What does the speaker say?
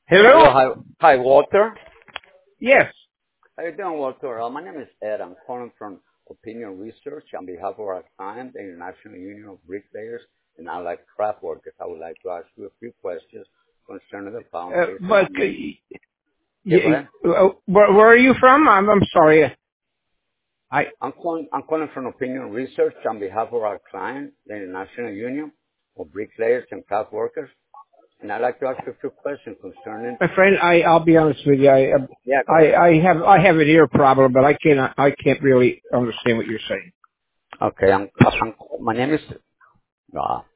Hello? Hello. Hi, Walter. Yes. How you doing, Walter? My name is Ed. I'm calling from Opinion Research on behalf of our client, the International Union of Bricklayers and Allied Craft Workers. I would like to ask you a few questions concerning the foundation. But Yeah, go ahead. where are you from? I'm sorry. I I'm calling from Opinion Research on behalf of our client, the International Union of Bricklayers and Craft Workers. And I'd like to ask you a few questions concerning. my friend, I'll be honest with you. Yeah, go ahead. I have an ear problem, but I can't really understand what you're saying. Okay, my name is